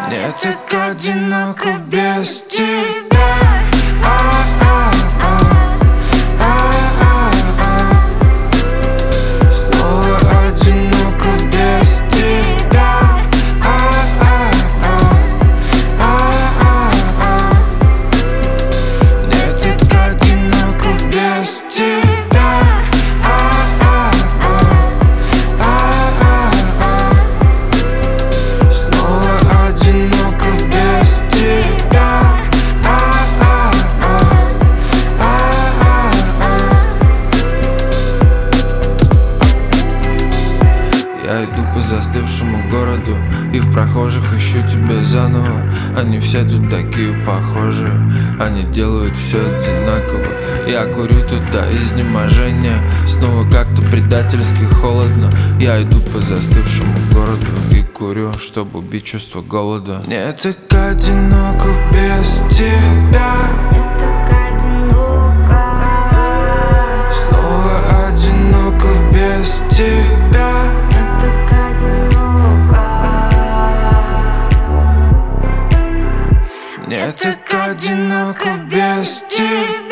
Мне так одиноко без тебя. Снова одиноко без тебя. Мне так одиноко без тебя. Снова одиноко без тебя. Я иду по застывшему городу и в прохожих ищу тебя заново. Они все тут такие похожие, они делают все одинаково. Я курю туда изнеможения, снова как-то предательски холодно. Я иду по застывшему городу и курю, чтобы убить чувство голода. Мне так одиноко без тебя. Снова одиноко без тебя. Мне так одиноко без тебя.